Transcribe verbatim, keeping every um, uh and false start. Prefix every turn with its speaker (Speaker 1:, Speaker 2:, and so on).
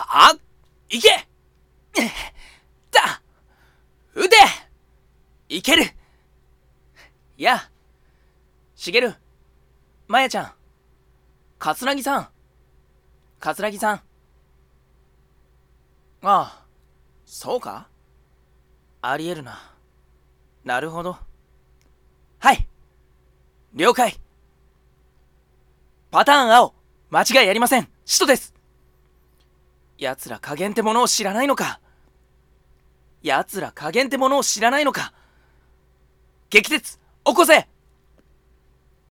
Speaker 1: あ、いけだ撃ていける。やあ、しげる、まやちゃん、かつなぎさん、かつなぎさん。ああ、そうか。ありえるな。なるほど。はい、了解。パターン青、間違いありません。使徒です。奴ら加減ってものを知らないのか。奴ら加減ってものを知らないのか。激鉄、起こせ。